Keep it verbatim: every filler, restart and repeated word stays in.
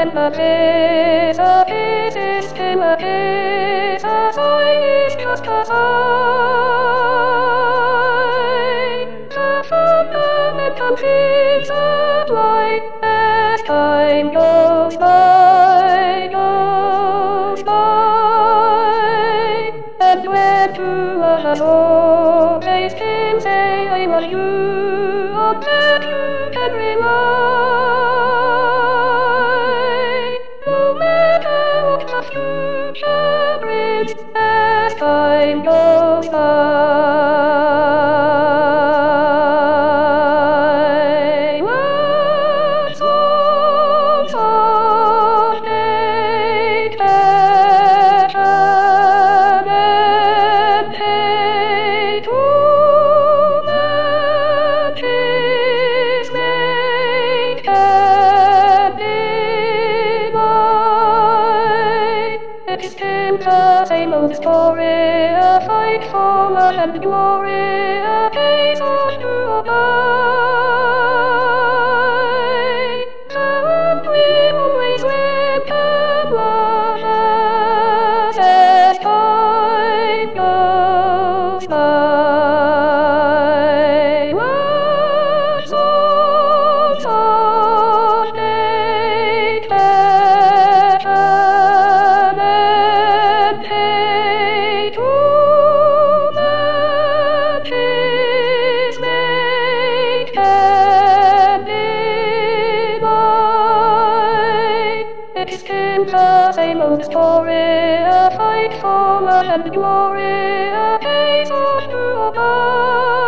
and the days of his is still a days as I is just as I. The fundamental is a light as time goes by, goes by. And when two of all days can say I love you, on that you can rely. No matter what the future brings, as time goes by. Words on someday passion and hate to matches make and divide. It's still the same old story, a fight for love and glory, a case of do or die. And we'll always welcome love as time goes by. Words on someday passion and hate to matches make and divide. It's still the same old story, a fight for love and glory, a case of do or die.